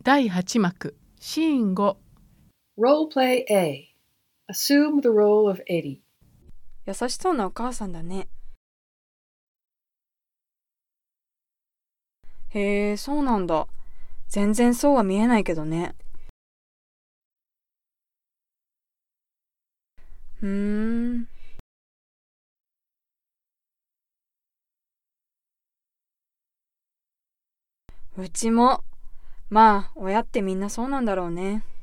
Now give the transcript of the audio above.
第8幕シーン5 Role Play A. Assume the role of Eddie. 優しそうなお母さんだね。へえ、そうなんだ。全然そうは見えないけどね。うちも。まあ、親ってみんなそうなんだろうね。